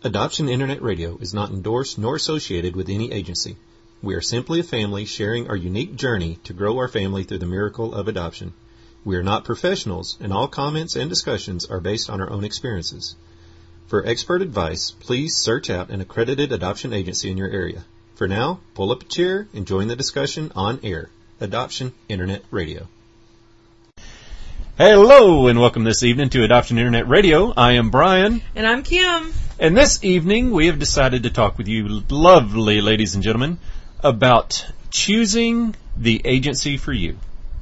Adoption Internet Radio is not endorsed nor associated with any agency. We are simply a family sharing our unique journey to grow our family through the miracle of adoption. We are not professionals, and all comments and discussions are based on our own experiences. For expert advice, please search out an accredited adoption agency in your area. For now, pull up a chair and join the discussion on air. Adoption Internet Radio. Hello, and welcome this evening to Adoption Internet Radio. I am Brian. And I'm Kim. And this evening, we have decided to talk with you, lovely ladies and gentlemen, about choosing the agency for you.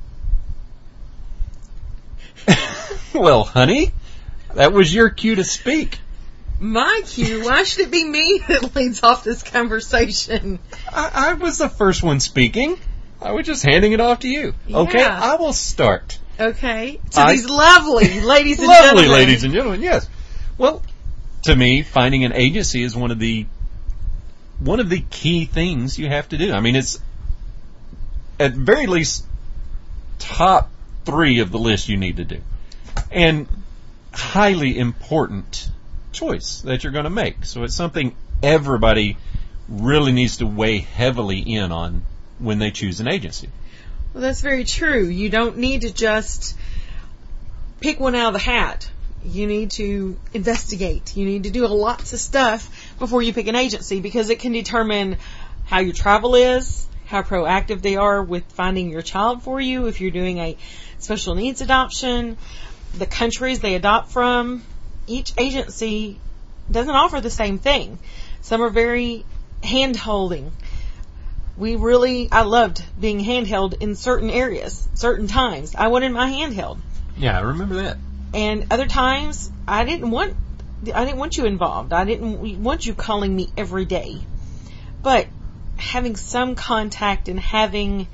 Well, honey, that was your cue to speak. My cue? Why should it be me that leads off this conversation? I was the first one speaking. I was just handing it off to you. Yeah. Okay, I will start. Okay. These lovely ladies and gentlemen. Lovely ladies and gentlemen, yes. Well, to me, finding an agency is one of the key things you have to do. I mean, it's at very least top 3 of the list you need to do. And highly important choice that you're going to make. So it's something everybody really needs to weigh heavily in on when they choose an agency. Well, that's very true. You don't need to just pick one out of the hat. You need to investigate. You need to do lots of stuff before you pick an agency, because it can determine how your travel is, how proactive they are with finding your child for you, if you're doing a special needs adoption, the countries they adopt from. Each agency doesn't offer the same thing. Some are very hand-holding. I loved being handheld in certain areas, certain times. I wanted my handheld. Yeah, I remember that. And other times, I didn't want you involved. I didn't want you calling me every day. But having some contact and having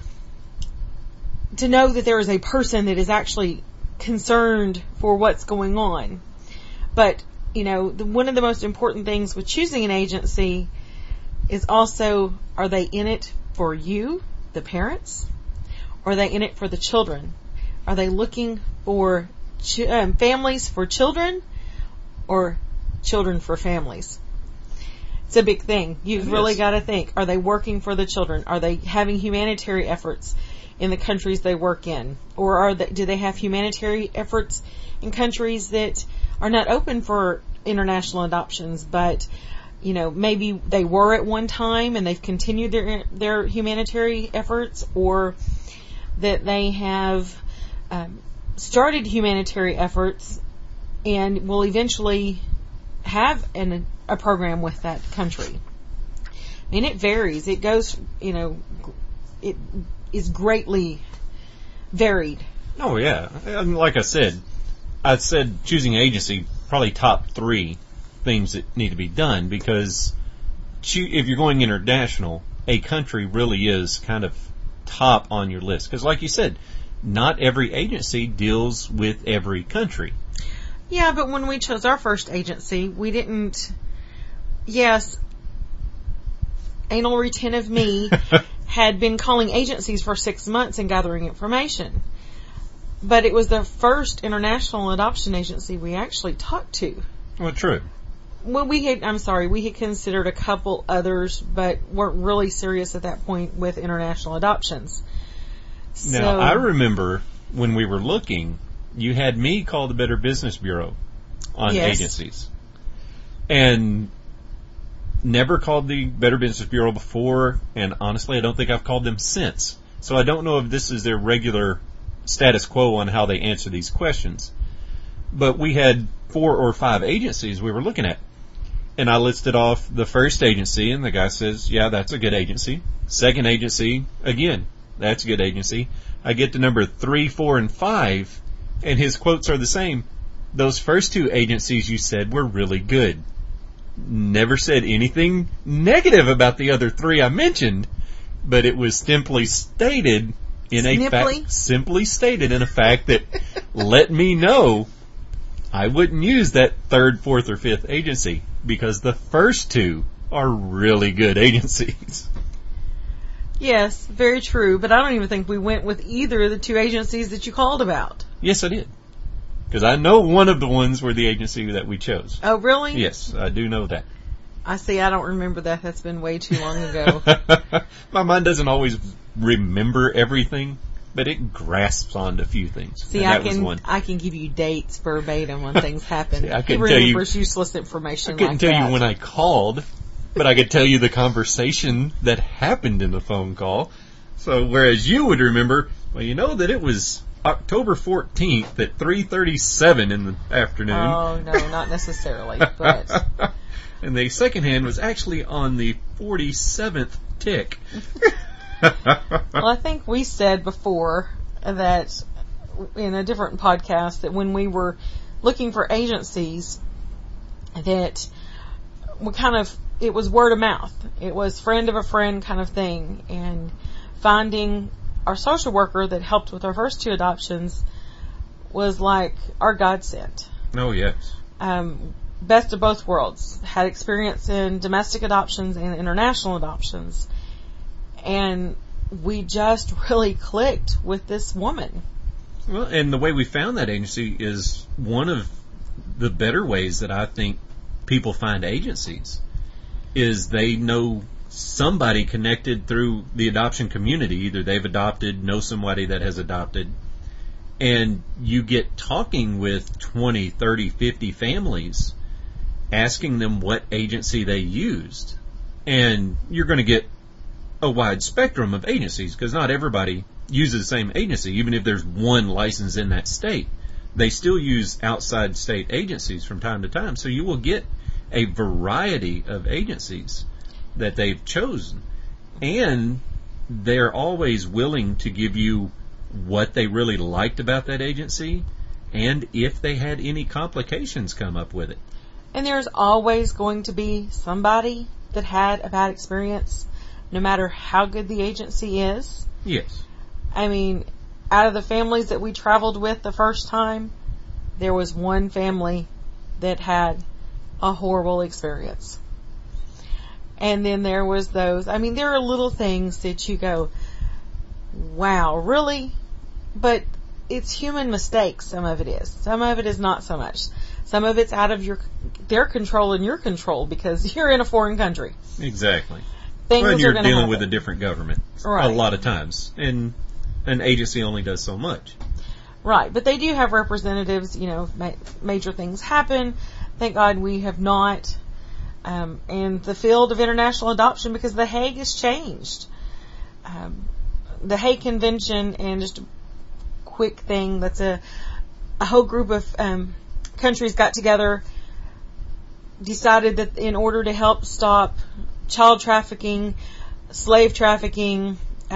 to know that there is a person that is actually concerned for what's going on. But, one of the most important things with choosing an agency is also, are they in it for you, the parents? Or are they in it for the children? Are they looking for families for children, or children for families? It's a big thing. You've really got to think, are they working for the children? Are they having humanitarian efforts in the countries they work in? Or do they have humanitarian efforts in countries that are not open for international adoptions, but maybe they were at one time and they've continued their humanitarian efforts, or that they have started humanitarian efforts and will eventually have a program with that country. I mean, it varies. It goes, it is greatly varied. Oh, yeah. And like I said choosing agency, probably top 3 things that need to be done, because if you're going international, a country really is kind of top on your list. Because like you said, not every agency deals with every country. Yeah, but when we chose our first agency, we didn't... Yes, anal retentive me had been calling agencies for 6 months and gathering information. But it was the first international adoption agency we actually talked to. Well, true. Well, we had considered a couple others, but weren't really serious at that point with international adoptions. Now, I remember when we were looking, you had me call the Better Business Bureau on agencies. And never called the Better Business Bureau before, and honestly, I don't think I've called them since. So I don't know if this is their regular status quo on how they answer these questions. But we had 4 or 5 agencies we were looking at. And I listed off the first agency, and the guy says, yeah, that's a good agency. Second agency, again, that's a good agency. I get to number 3, 4, and 5, and his quotes are the same. Those first 2 agencies you said were really good. Never said anything negative about the other 3 I mentioned, but it was simply stated in a fact that let me know I wouldn't use that 3rd, 4th, or 5th agency, because the first 2 are really good agencies. Yes, very true, but I don't even think we went with either of the 2 agencies that you called about. Yes, I did. Because I know one of the ones were the agency that we chose. Oh, really? Yes, I do know that. I see. I don't remember that. That's been way too long ago. My mind doesn't always remember everything, but it grasps onto a few things. See, and that was one. I can give you dates verbatim when things happen. See, I couldn't He tell you- remembers useless information. I couldn't like tell that. you when I called, but I could tell you the conversation that happened in the phone call. So whereas you would remember, well, you know that it was October 14th at 3:37 in the afternoon. Oh no, not necessarily, but. And the second hand was actually on the 47th tick. Well, I think we said before that in a different podcast that when we were looking for agencies, that it was word of mouth. It was friend of a friend kind of thing. And finding our social worker that helped with our first 2 adoptions was like our godsend. Oh, yes. Best of both worlds. Had experience in domestic adoptions and international adoptions. And we just really clicked with this woman. Well, and the way we found that agency is one of the better ways that I think people find agencies is they know somebody connected through the adoption community. Either they've adopted, know somebody that has adopted, and you get talking with 20, 30, 50 families asking them what agency they used. And you're going to get a wide spectrum of agencies because not everybody uses the same agency. Even if there's one license in that state, they still use outside state agencies from time to time. So you will get a variety of agencies that they've chosen. And they're always willing to give you what they really liked about that agency and if they had any complications come up with it. And there's always going to be somebody that had a bad experience, no matter how good the agency is. Yes. I mean, out of the families that we traveled with the first time, there was one family that had a horrible experience. And then there was those, I mean, there are little things that you go, wow, really? But it's human mistakes, some of it is. Some of it is not so much. Some of it's out of their control and your control because you're in a foreign country. Exactly. Things Well, are you're gonna dealing happen. with a different government Right. a lot of times. And an agency only does so much. Right, but they do have representatives, major things happen. Thank God we have not in the field of international adoption because The Hague has changed. The Hague Convention, and just a quick thing, that's a whole group of countries got together, decided that in order to help stop child trafficking, slave trafficking,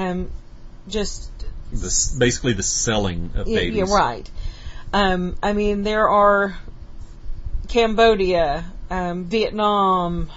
Basically the selling of babies. Yeah, right. I mean, there are Cambodia, Vietnam,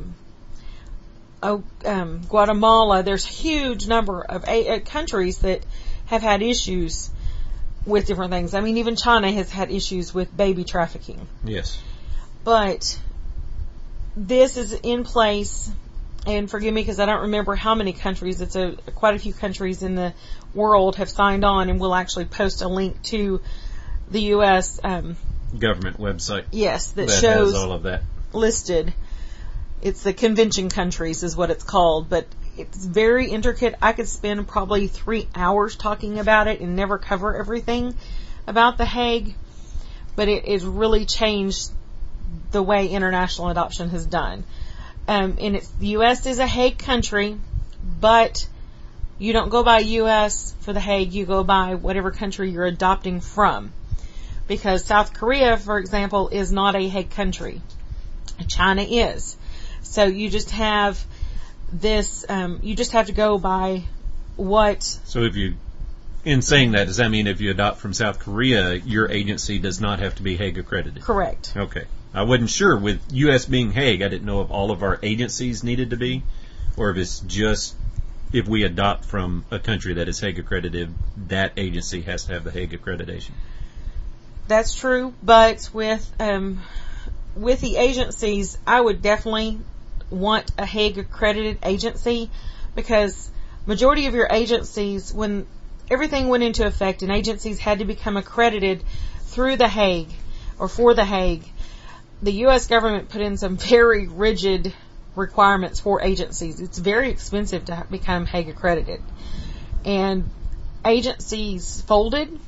Guatemala. There's a huge number of countries that have had issues with different things. I mean, even China has had issues with baby trafficking. Yes. But this is in place, and forgive me because I don't remember how many countries. It's quite a few countries in the world have signed on, and we'll actually post a link to the U.S. Government website. Yes, that has shows all of that listed. It's the convention countries is what it's called, but it's very intricate. I could spend probably 3 hours talking about it and never cover everything about The Hague, but it has really changed the way international adoption has done. And the U.S. is a Hague country, but you don't go by U.S. for The Hague, you go by whatever country you're adopting from. Because South Korea, for example, is not a Hague country. China is. So you just have this, you just have to go by what... So in saying that, does that mean if you adopt from South Korea, your agency does not have to be Hague accredited? Correct. Okay. I wasn't sure. With U.S. being Hague, I didn't know if all of our agencies needed to be, or if it's just if we adopt from a country that is Hague accredited, that agency has to have the Hague accreditation. That's true, but with the agencies, I would definitely want a Hague accredited agency because majority of your agencies, when everything went into effect and agencies had to become accredited through The Hague, or for The Hague, the U.S. government put in some very rigid requirements for agencies. It's very expensive to become Hague accredited. And agencies folded.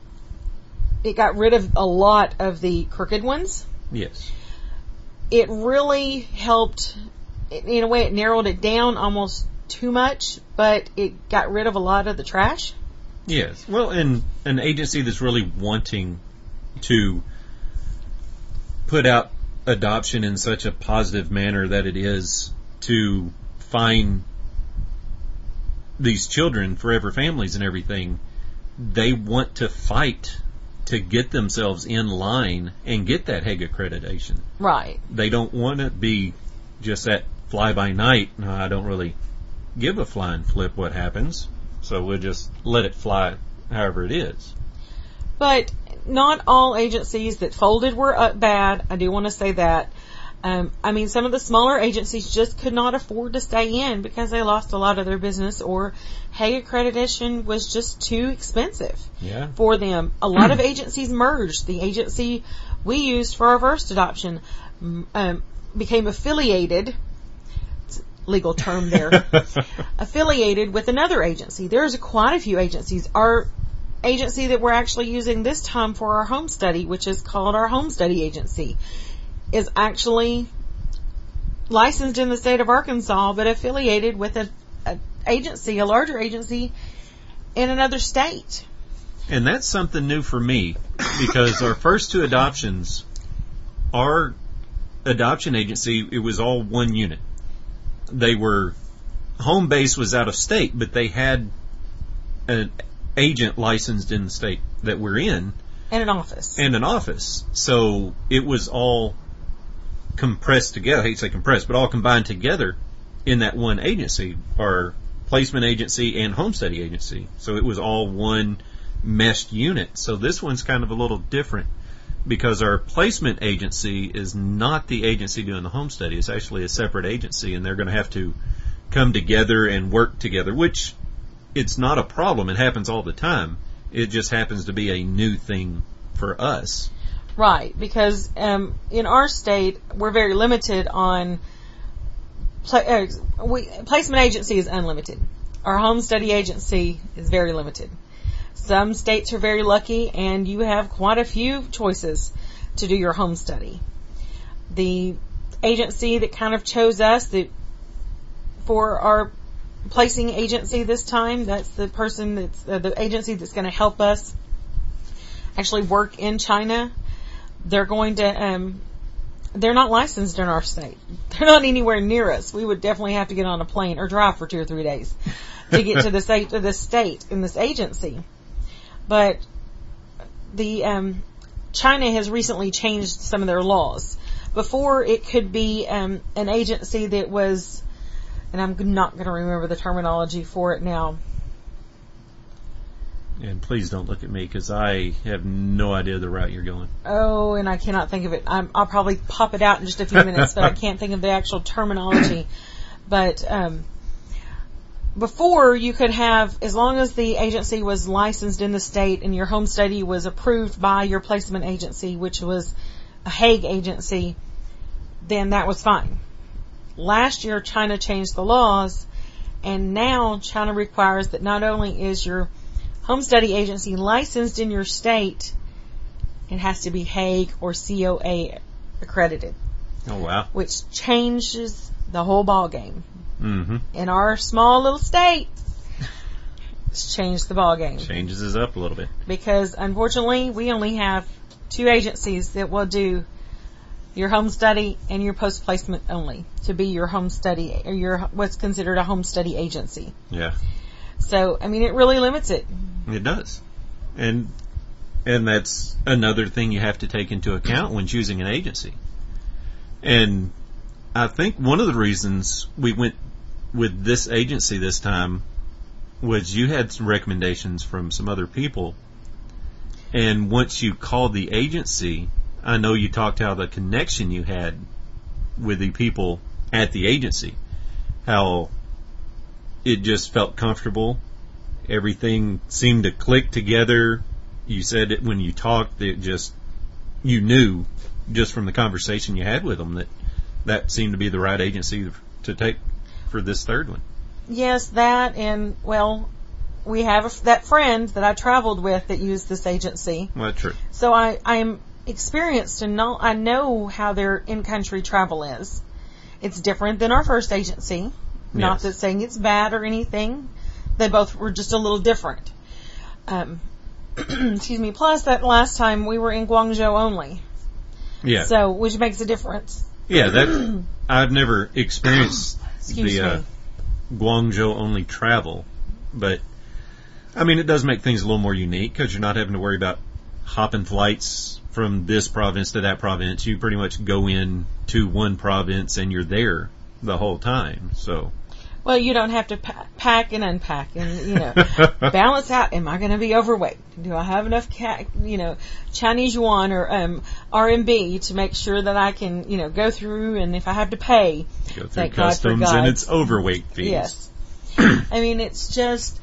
It got rid of a lot of the crooked ones. Yes. It really helped, in a way it narrowed it down almost too much, but it got rid of a lot of the trash. Yes. Well, and an agency that's really wanting to put out adoption in such a positive manner that it is to find these children, forever families and everything, they want to fight to get themselves in line and get that Hague accreditation. Right. They don't want to be just that fly-by-night, no, I don't really give a flying flip what happens, so we'll just let it fly however it is. But not all agencies that folded were bad. I do want to say that. I mean, some of the smaller agencies just could not afford to stay in because they lost a lot of their business, or Hague accreditation was just too expensive for them. A lot of agencies merged. The agency we used for our first adoption became affiliated. It's a legal term there. Affiliated with another agency. There's quite a few agencies. Our agency that we're actually using this time for our home study, which is called our Home Study Agency, is actually licensed in the state of Arkansas, but affiliated with a larger agency in another state. And that's something new for me, because our first two adoptions, our adoption agency, it was all one unit. They were, home base was out of state, but they had an agent licensed in the state that we're in. And an office. So it was all compressed together. I hate to say compressed, but all combined together in that one agency, our placement agency and home study agency. So it was all one meshed unit. So this one's kind of a little different, because our placement agency is not the agency doing the home study. It's actually a separate agency, and they're going to have to come together and work together, which it's not a problem. It happens all the time. It just happens to be a new thing for us. Right, because in our state, we're very limited on placement agency is unlimited. Our home study agency is very limited. Some states are very lucky, and you have quite a few choices to do your home study. The agency that kind of chose us for our placing agency this time, that's the person that's the agency that's going to help us actually work in China. They're going to, they're not licensed in our state. They're not anywhere near us. We would definitely have to get on a plane or drive for 2 or 3 days to get to this state in this agency. But the, China has recently changed some of their laws. Before, it could be, an agency that was, and I'm not going to remember the terminology for it now. And please don't look at me, because I have no idea the route you're going. Oh, and I cannot think of it. I'll probably pop it out in just a few minutes, but I can't think of the actual terminology. But before, you could have, as long as the agency was licensed in the state and your home study was approved by your placement agency, which was a Hague agency, then that was fine. Last year, China changed the laws, and now China requires that not only is your home study agency licensed in your state, it has to be Hague or COA accredited. Oh, wow. Which changes the whole ball game. Mm-hmm. In our small little state, it's changed the ball game. Changes us up a little bit. Because, unfortunately, we only have 2 agencies that will do your home study and your post-placement only to be your home study, or your what's considered a home study agency. Yeah. So, I mean, it really limits it. It does. And that's another thing you have to take into account when choosing an agency. And I think one of the reasons we went with this agency this time was you had some recommendations from some other people. And once you called the agency, I know you talked how the connection you had with the people at the agency, how it just felt comfortable. Everything seemed to click together. you said it when you talked, you knew just from the conversation you had with them that seemed to be the right agency to take for this third one. Yes, that, and, well, we have that friend that I traveled with that used this agency. Well, true. So I am experienced and I know how their in-country travel is. It's different than our first agency. Not Yes. that saying it's bad or anything. They both were just a little different. Excuse me. Plus, that last time we were in Guangzhou only. Yeah. So, which makes a difference. Yeah, I've never experienced Excuse the me. Guangzhou only travel, but I mean, it does make things a little more unique because you're not having to worry about hopping flights from this province to that province. You pretty much go in to one province and you're there the whole time. So, Well, you don't have to pack and unpack and, balance out. Am I going to be overweight? Do I have enough, Chinese yuan or RMB to make sure that I can, go through, and if I have to pay, go through thank God for customs God. and it's overweight fees. Yes. I mean, it's just,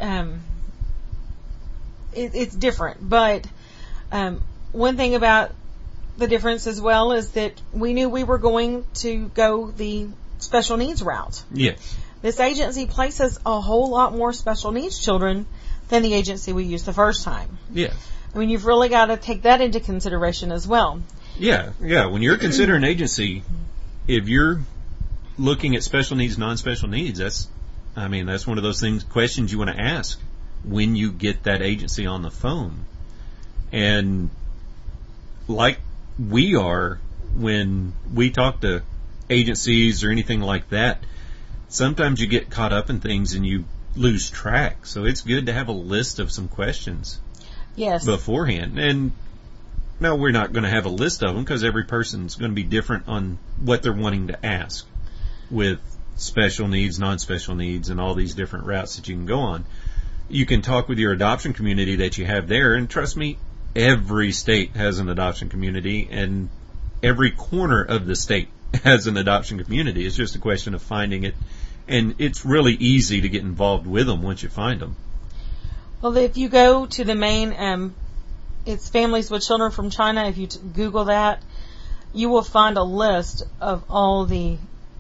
it's different. But one thing about the difference as well is that we knew we were going to go the special needs route. Yes. This agency places a whole lot more special needs children than the agency we used the first time. Yes. I mean, you've really got to take that into consideration as well. Yeah. When you're considering agency, if you're looking at special needs, non-special needs, that's one of those questions you want to ask when you get that agency on the phone. And like we are when we talk to agencies or anything like that, sometimes you get caught up in things and you lose track. So it's good to have a list of some questions beforehand. And no, we're not going to have a list of them because every person's going to be different on what they're wanting to ask with special needs, non-special needs, and all these different routes that you can go on. You can talk with your adoption community that you have there, and trust me, every state has an adoption community, and every corner of the state has an adoption community. It's just a question of finding it, and it's really easy to get involved with them once you find them. Well, if you go to the main, it's Families with Children from China, if you Google that, you will find a list of all the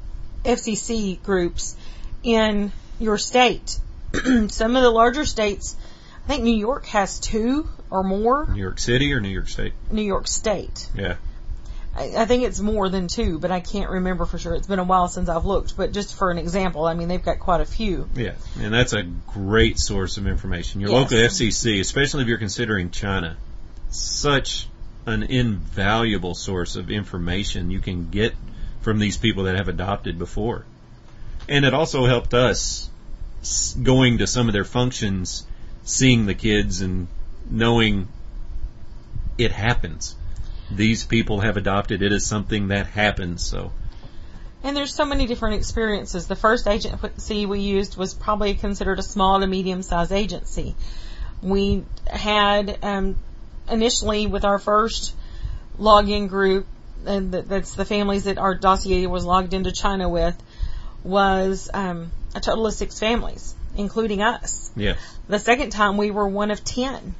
FCC groups in your state. Some of the larger states, I think New York has 2 or more. New York City or New York State? New York State. Yeah. I think it's more than 2, but I can't remember for sure. It's been a while since I've looked, but just for an example, I mean, they've got quite a few. Yeah, and that's a great source of information. Your local FCC, especially if you're considering China, such an invaluable source of information you can get from these people that have adopted before. And it also helped us going to some of their functions, seeing the kids and knowing it happens. These people have adopted. It is something that happens. So, and there's so many different experiences. The first agency we used was probably considered a small to medium-sized agency. We had initially with our first login group, and that's the families that our dossier was logged into China with, was a total of 6 families, including us. yes. The second time we were one of 10.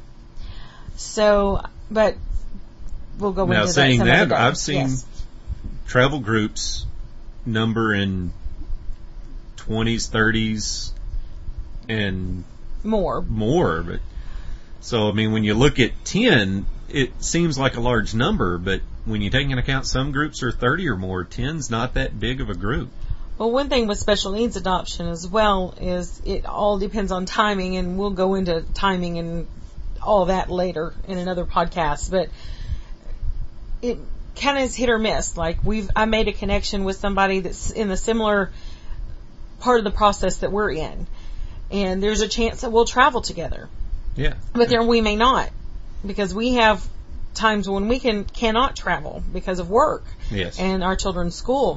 So, but we'll go into that. Now, saying some other that, day. I've seen Yes. travel groups number in 20s, 30s, and more. But so, I mean, when you look at 10, it seems like a large number, but when you take into account some groups are 30 or more, 10's not that big of a group. Well, one thing with special needs adoption as well is it all depends on timing, and we'll go into timing and all that later in another podcast, but it kind of is hit or miss. Like I made a connection with somebody that's in the similar part of the process that we're in, and there's a chance that we'll travel together. Yeah. But then we may not, because we have times when we cannot travel because of work. Yes. And our children's school.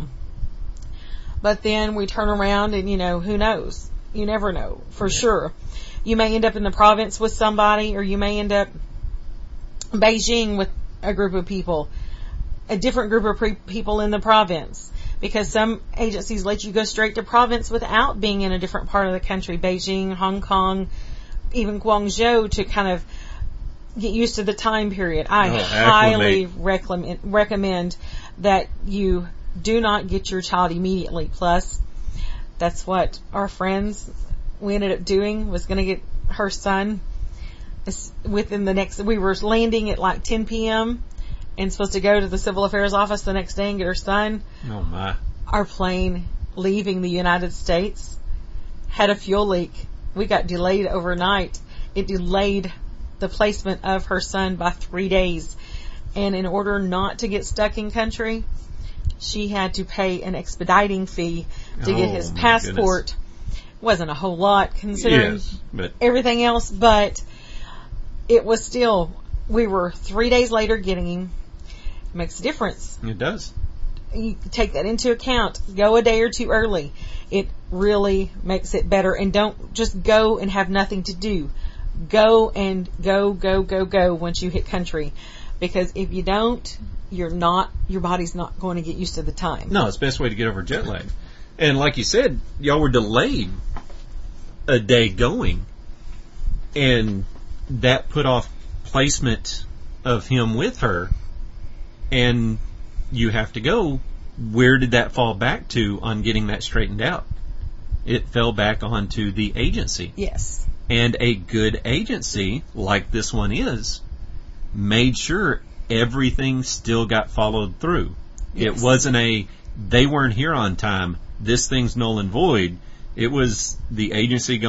But then we turn around and, who knows? You never know for sure. You may end up in the province with somebody, or you may end up in Beijing with a group of people, a different group of people in the province, because some agencies let you go straight to province without being in a different part of the country, Beijing, Hong Kong, even Guangzhou, to kind of get used to the time period. I acclimate. highly recommend that you do not get your child immediately. Plus, that's what our friends, we ended up doing, was going to get her son within the next, we were landing at like 10 p.m. and supposed to go to the civil affairs office the next day and get her son. Oh my. Our plane leaving the United States had a fuel leak. We got delayed overnight. It delayed the placement of her son by 3 days. And in order not to get stuck in country, she had to pay an expediting fee to get his passport. Wasn't a whole lot considering everything else, but it was still, we were 3 days later getting him. It makes a difference. It does. You take that into account. Go a day or two early. It really makes it better. And don't just go and have nothing to do. Go and go once you hit country. Because if you don't, your body's not going to get used to the time. No, it's the best way to get over jet lag. And like you said, y'all were delayed a day going. And that put off placement of him with her. And you have to go. Where did that fall back to on getting that straightened out? It fell back onto the agency. Yes. And a good agency, like this one is, made sure everything still got followed through. Yes. It wasn't they weren't here on time, this thing's null and void. It was the agency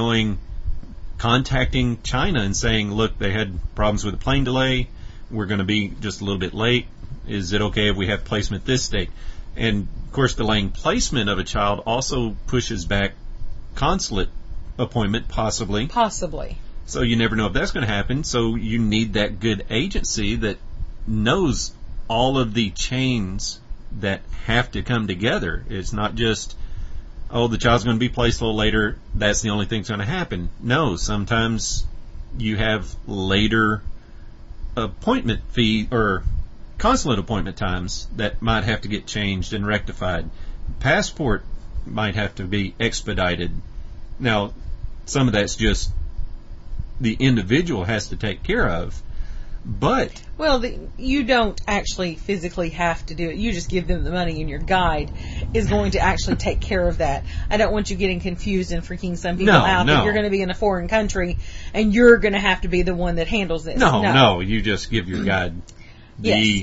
contacting China and saying, look, they had problems with the plane delay. We're going to be just a little bit late. Is it okay if we have placement this date? And, of course, delaying placement of a child also pushes back consulate appointment, possibly. Possibly. So you never know if that's going to happen. So you need that good agency that knows all of the chains that have to come together. It's not just, the child's going to be placed a little later. That's the only thing that's going to happen. No, sometimes you have later appointment fee or consulate appointment times that might have to get changed and rectified. Passport might have to be expedited. Now, some of that's just the individual has to take care of, but... Well, you don't actually physically have to do it. You just give them the money and your guide is going to actually take care of that. I don't want you getting confused and freaking some people out that you're going to be in a foreign country and you're going to have to be the one that handles this. No, you just give your guide a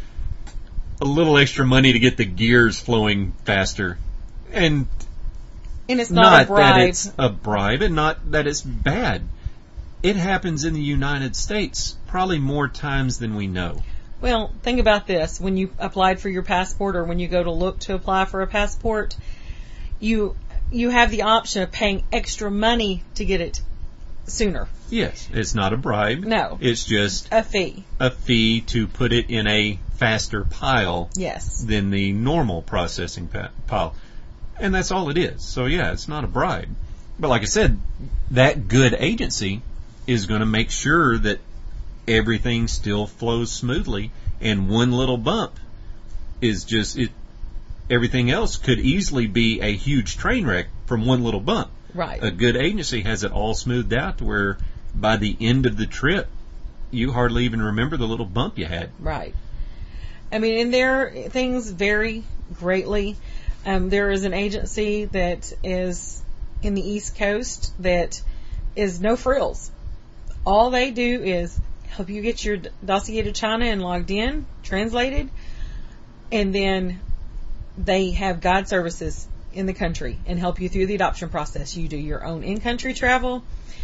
little extra money to get the gears flowing faster. And it's not a bribe. That it's a bribe and not that it's bad. It happens in the United States probably more times than we know. Well, think about this. When you applied for your passport or when you go to look to apply for a passport, you have the option of paying extra money to get it sooner. Yes, it's not a bribe. No. It's just a fee. A fee to put it in a faster pile than the normal processing pile. And that's all it is. So, yeah, it's not a bribe. But like I said, that good agency is going to make sure that everything still flows smoothly. And one little bump is just... everything else could easily be a huge train wreck from one little bump. Right. A good agency has it all smoothed out to where by the end of the trip, you hardly even remember the little bump you had. Right. I mean, and things vary greatly. There is an agency that is in the East Coast that is no frills. All they do is help you get your dossier to China and logged in, translated, and then they have guide services in the country and help you through the adoption process. You do your own in-country travel.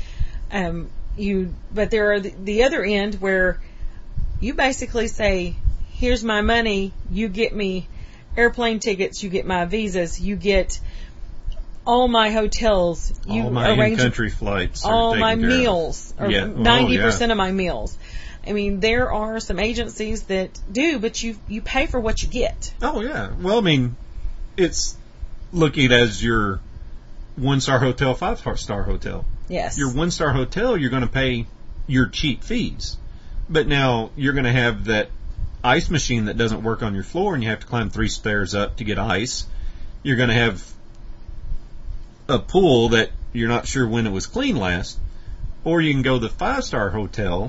But there are the other end where you basically say, here's my money, you get me airplane tickets, you get my visas, you get all my hotels, you all my arrange in-country flights, all my meals, or 90% of my meals. I mean, there are some agencies that do, but you pay for what you get. Oh, yeah. Well, I mean, it's looking as your 1-star hotel, 5-star hotel. Yes. Your 1-star hotel, you're going to pay your cheap fees. But now you're going to have that ice machine that doesn't work on your floor and you have to climb 3 stairs up to get ice. You're going to have a pool that you're not sure when it was clean last. Or you can go to the 5-star hotel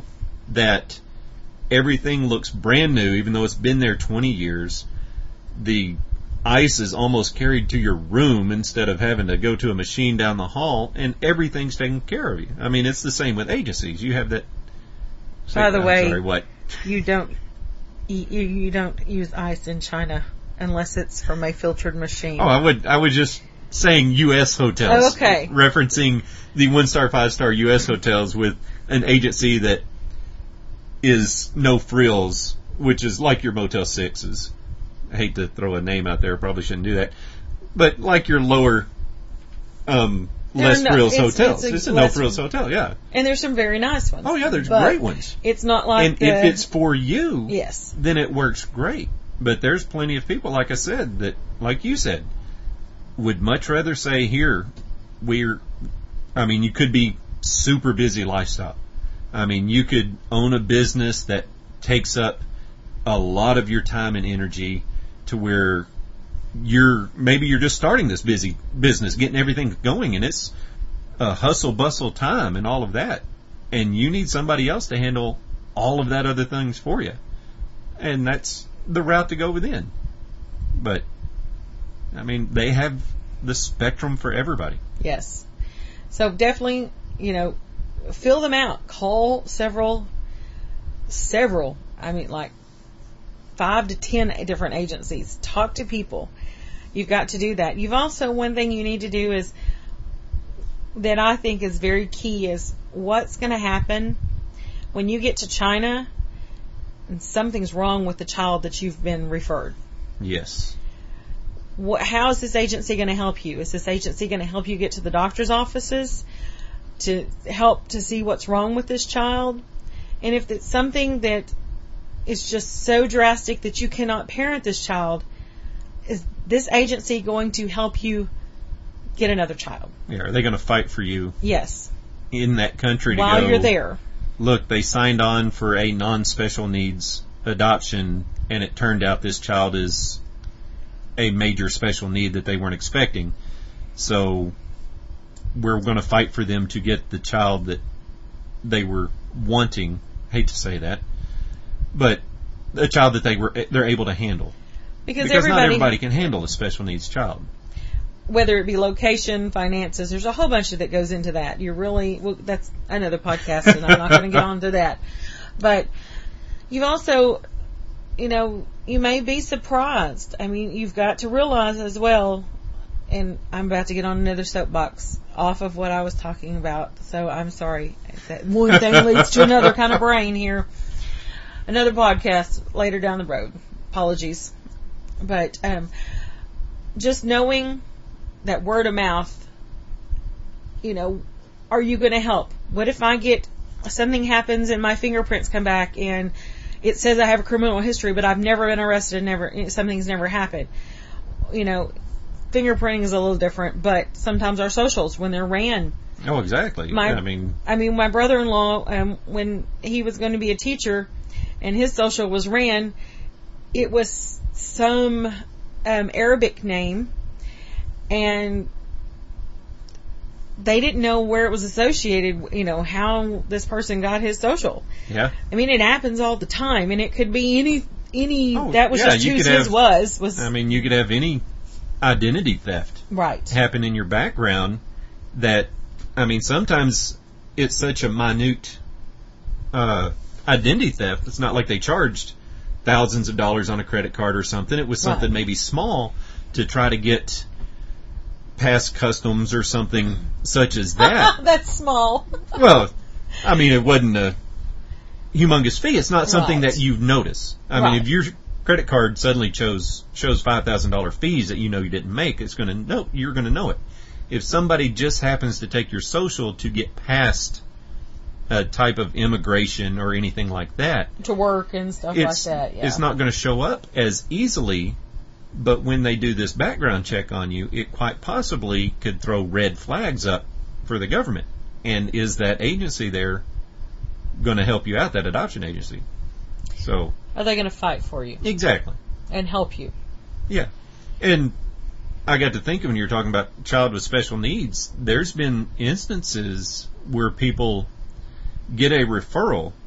that everything looks brand new, even though it's been there 20 years. The ice is almost carried to your room instead of having to go to a machine down the hall, and everything's taken care of you. I mean, it's the same with agencies. You have that. By the way, sorry, what? You don't use ice in China unless it's from a filtered machine. Oh, I was just saying U.S. hotels. Oh, okay. Referencing the 1-star, 5-star U.S. hotels with an agency that is no frills, which is like your Motel 6s. I hate to throw a name out there, probably shouldn't do that. But like your lower, less frills hotels. It's a no frills hotel, yeah. And there's some very nice ones. Oh yeah, there's great ones. It's not like and if it's for you, yes, then it works great. But there's plenty of people, like I said, that, like you said, would much rather say, here, you could be super busy lifestyle. I mean, you could own a business that takes up a lot of your time and energy to where maybe you're just starting this busy business, getting everything going, and it's a hustle bustle time and all of that. And you need somebody else to handle all of that other things for you. And that's the route to go within. But, I mean, they have the spectrum for everybody. Yes. So definitely, fill them out. Call several, like 5 to 10 different agencies. Talk to people. You've got to do that. You've also, one thing you need to do is, that I think is very key, is what's going to happen when you get to China and something's wrong with the child that you've been referred. Yes. How is this agency going to help you? Is this agency going to help you get to the doctor's offices to help to see what's wrong with this child? And if it's something that is just so drastic that you cannot parent this child, is this agency going to help you get another child? Yeah, are they going to fight for you? Yes. In that country to while go, you're there. Look, they signed on for a non-special needs adoption, and it turned out this child is a major special need that they weren't expecting. So we're going to fight for them to get the child that they were wanting. Hate to say that, but a child that they're able to handle. Because not everybody can handle a special needs child. Whether it be location, finances, there's a whole bunch that goes into that. That's another podcast, and I'm not going to get on to that. But you've also, you may be surprised. I mean, you've got to realize as well, and I'm about to get on another soapbox off of what I was talking about, so I'm sorry. That one thing leads to another kind of brain here. Another podcast later down the road. Apologies. But just knowing that word of mouth, are you going to help? What if something happens and my fingerprints come back and it says I have a criminal history, but I've never been arrested and something's never happened? Fingerprinting is a little different, but sometimes our socials, when they're ran. Oh, exactly. My brother-in-law, when he was going to be a teacher and his social was ran, it was some Arabic name, and they didn't know where it was associated, how this person got his social. Yeah. I mean, it happens all the time, and it could be any that was just who his was. I mean, you could have any identity theft happen in your background that, sometimes it's such a minute identity theft. It's not like they charged thousands of dollars on a credit card or something. It was something maybe small to try to get past customs or something such as that. That's small. Well, it wasn't a humongous fee. It's not something that you notice. If your credit card suddenly shows $5,000 fees that you didn't make, you're going to know it. If somebody just happens to take your social to get past a type of immigration or anything like that, to work and stuff like that, it's not going to show up as easily. But when they do this background check on you, it quite possibly could throw red flags up for the government. And is that agency there going to help you out, that adoption agency? So, are they going to fight for you? Exactly. And help you? Yeah. And I got to thinking, when you were talking about child with special needs, there's been instances where people get a referral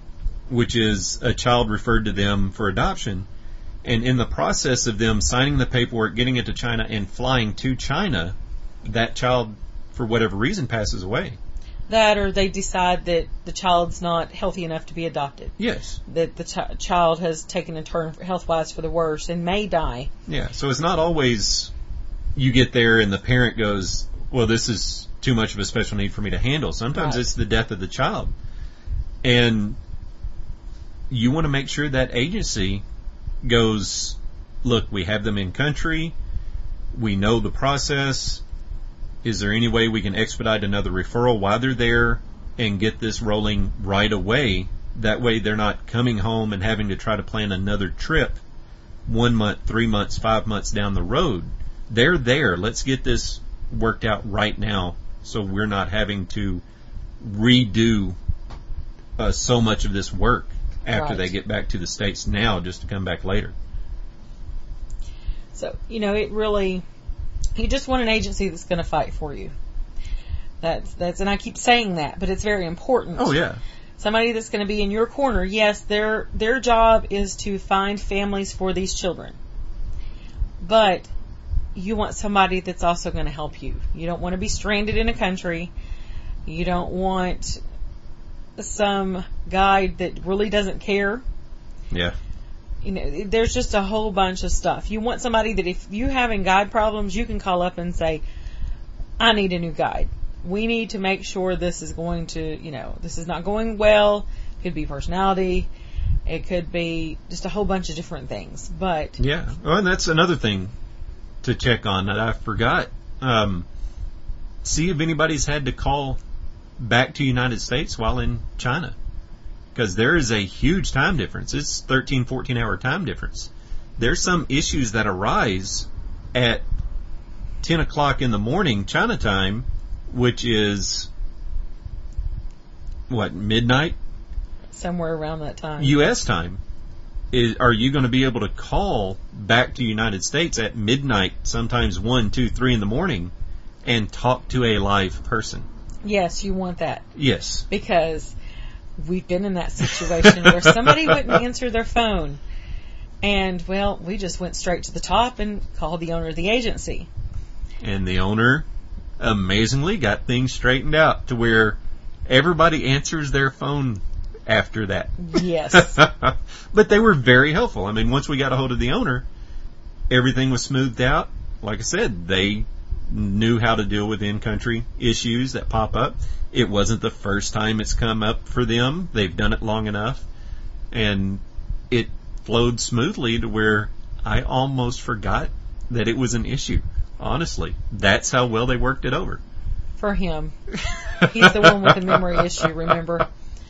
which is a child referred to them for adoption. And in the process of them signing the paperwork, getting it to China, and flying to China, that child, for whatever reason, passes away. That, or they decide that the child's not healthy enough to be adopted. Yes. That the child has taken a turn health-wise for the worse and may die. Yeah, so it's not always you get there and the parent goes, well, this is too much of a special need for me to handle. Sometimes it's the death of the child. And you want to make sure that agency goes, look, we have them in country, we know the process, is there any way we can expedite another referral while they're there and get this rolling right away? That way they're not coming home and having to try to plan another trip 1 month, 3 months, 5 months down the road. They're there. Let's get this worked out right now so we're not having to redo so much of this work after they get back to the States now just to come back later. So, it really, you just want an agency that's going to fight for you. That's, and I keep saying that, but it's very important. Oh, yeah. Somebody that's going to be in your corner. Yes, their job is to find families for these children. But you want somebody that's also going to help you. You don't want to be stranded in a country. You don't want some guide that really doesn't care. Yeah. There's just a whole bunch of stuff. You want somebody that if you're having guide problems, you can call up and say, I need a new guide. We need to make sure this is going to, this is not going well. It could be personality. It could be just a whole bunch of different things. But yeah. Oh, and that's another thing to check on that I forgot. See if anybody's had to call back to United States while in China. Because there is a huge time difference. It's 13, 14-hour time difference. There's some issues that arise at 10 o'clock in the morning China time, which is, midnight? Somewhere around that time. U.S. time. Are you going to be able to call back to United States at midnight, sometimes 1, 2, 3 in the morning, and talk to a live person? Yes, you want that. Yes. Because we've been in that situation where somebody wouldn't answer their phone. And, we just went straight to the top and called the owner of the agency. And the owner amazingly got things straightened out to where everybody answers their phone after that. Yes. But they were very helpful. I mean, once we got a hold of the owner, everything was smoothed out. Like I said, they knew how to deal with in-country issues that pop up. It wasn't the first time it's come up for them. They've done it long enough. And it flowed smoothly to where I almost forgot that it was an issue. Honestly, that's how well they worked it over. For him. He's the one with the memory issue, remember?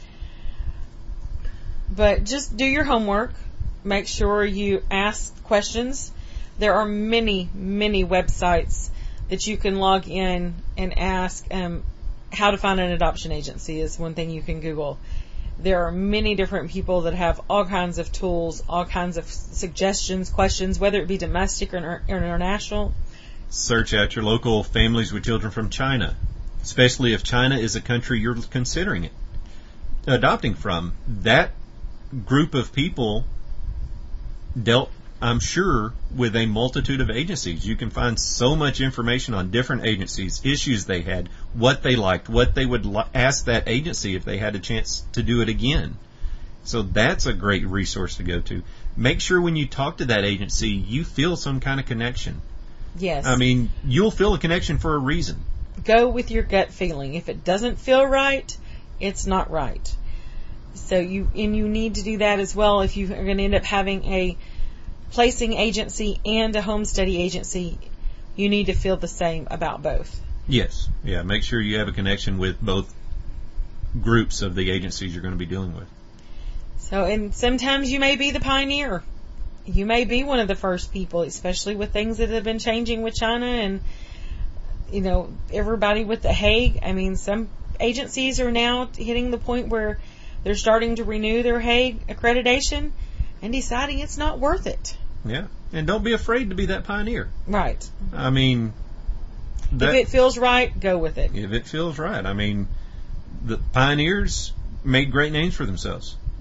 But just do your homework. Make sure you ask questions. There are many, many websites that you can log in and ask. How to find an adoption agency is one thing you can Google. There are many different people that have all kinds of tools, all kinds of suggestions, questions, whether it be domestic or international. Search out your local families with children from China, especially if China is a country you're considering adopting from. That group of people dealt, I'm sure, with a multitude of agencies. You can find so much information on different agencies, issues they had, what they liked, what they would ask that agency if they had a chance to do it again. So that's a great resource to go to. Make sure when you talk to that agency, you feel some kind of connection. Yes. I mean, you'll feel a connection for a reason. Go with your gut feeling. If it doesn't feel right, it's not right. So you need to do that as well if you are going to end up having a placing agency and a home study agency. You need to feel the same about both. Yes. Yeah, make sure you have a connection with both groups of the agencies you're going to be dealing with. So, and sometimes you may be the pioneer. You may be one of the first people, especially with things that have been changing with China and, everybody with the Hague. I mean, some agencies are now hitting the point where they're starting to renew their Hague accreditation and deciding it's not worth it. Yeah. And don't be afraid to be that pioneer. Right. I mean, if it feels right, go with it. If it feels right. I mean, the pioneers made great names for themselves.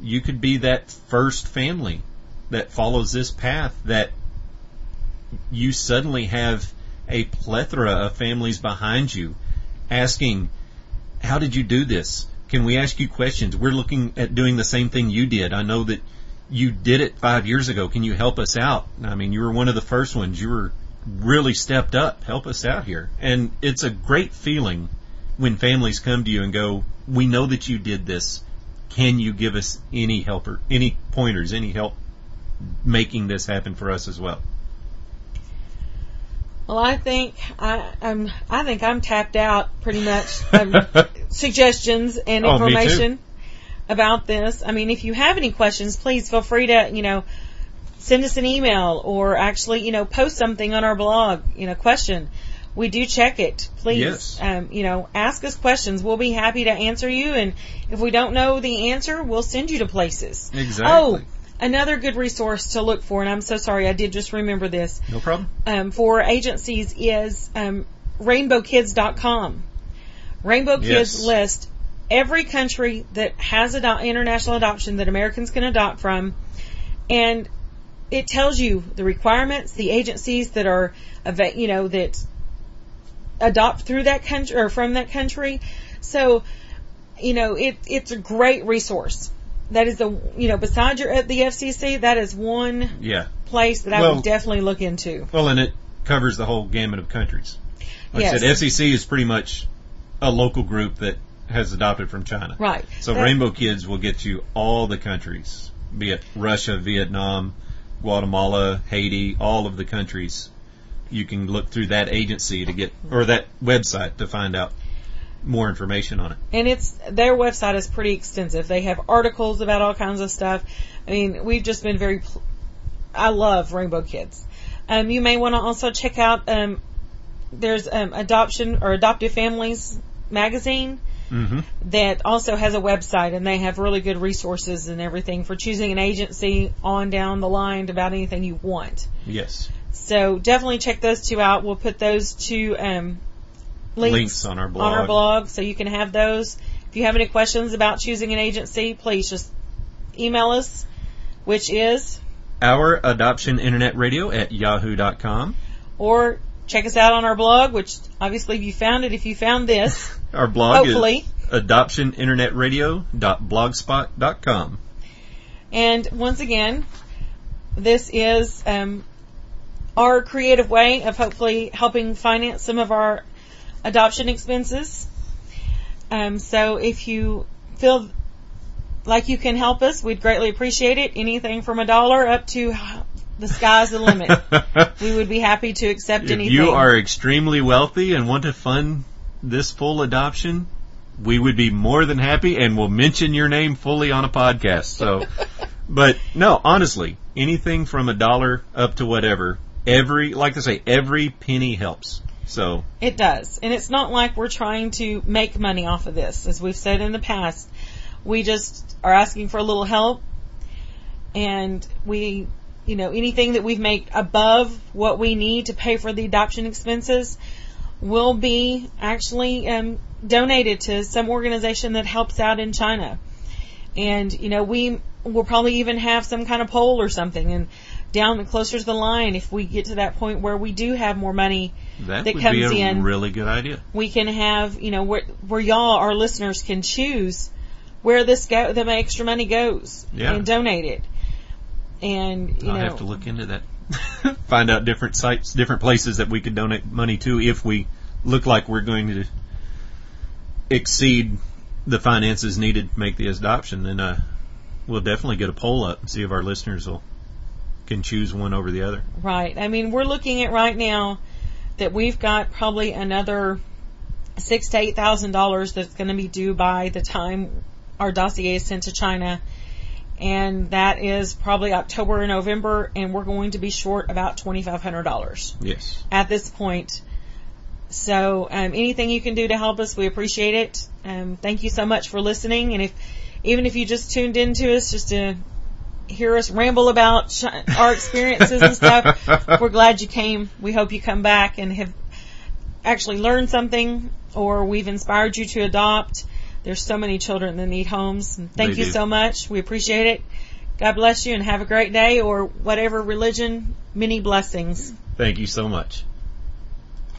you could be that first family that follows this path, that you suddenly have a plethora of families behind you asking, how did you do this? Can we ask you questions? We're looking at doing the same thing you did. I know that you did it 5 years ago. Can you help us out? I mean, you were one of the first ones. You were really stepped up. Help us out here. And it's a great feeling when families come to you and go, we know that you did this. Can you give us any help or any pointers, any help making this happen for us as well? Well, I think I'm tapped out pretty much. Suggestions and information about this. I mean, if you have any questions, please feel free to, send us an email or actually, post something on our blog, question. We do check it. Please, yes. Ask us questions. We'll be happy to answer you. And if we don't know the answer, we'll send you to places. Exactly. Oh, another good resource to look for, and I'm so sorry, I did just remember this. No problem. For agencies is rainbowkids.com. Rainbow Kids list every country that has international adoption that Americans can adopt from, and it tells you the requirements, the agencies that are, that adopt through that country or from that country. So, it's a great resource. That is besides the FCC, that is one place that I would definitely look into. Well, and it covers the whole gamut of countries. Like yes. I said, FCC is pretty much a local group that has adopted from China. Right. So Rainbow Kids will get you all the countries, be it Russia, Vietnam, Guatemala, Haiti, all of the countries. You can look through that agency or that website to find out more information on it. And their website is pretty extensive. They have articles about all kinds of stuff. I mean, we've just been I love Rainbow Kids. You may want to also check out, there's Adoption or Adoptive Families magazine that also has a website, and they have really good resources and everything for choosing an agency on down the line about anything you want. Yes. So definitely check those two out. We'll put those two links on our blog so you can have those. If you have any questions about choosing an agency, please just email us, which is ouradoptioninternetradio@yahoo.com, or check us out on our blog, which obviously if you found this our blog hopefully is adoptioninternetradio.blogspot.com. And once again, this is our creative way of hopefully helping finance some of our adoption expenses. So if you feel like you can help us, we'd greatly appreciate it. Anything from $1 up to the sky's the limit. We would be happy to accept anything. If you are extremely wealthy and want to fund this full adoption, we would be more than happy, and we'll mention your name fully on a podcast. So, but no, honestly, anything from $1 up to whatever, every penny helps. So it does. And it's not like we're trying to make money off of this. As we've said in the past, we just are asking for a little help, and we, anything that we've made above what we need to pay for the adoption expenses will be actually donated to some organization that helps out in China. And, we will probably even have some kind of poll or something, and down closer to the line, if we get to that point where we do have more money that comes in, would be a really good idea. We can have, where y'all, our listeners, can choose where the extra money goes and donate it. And I'll have to look into that. Find out different sites, different places that we could donate money to if we look like we're going to exceed the finances needed to make the adoption. Then we'll definitely get a poll up and see if our listeners can choose one over the other. Right. I mean, we're looking at right now that we've got probably another $6,000 to $8,000 that's going to be due by the time our dossier is sent to China, and that is probably October or November, and we're going to be short about $2,500. Yes. At this point. So anything you can do to help us, we appreciate it. Thank you so much for listening, and even if you just tuned into us just to hear us ramble about our experiences and stuff, we're glad you came. We hope you come back and have actually learned something, or we've inspired you to adopt. There's so many children that need homes. And thank They you do. so much. We appreciate it. God bless you and have a great day, or whatever religion, many blessings. Thank you so much.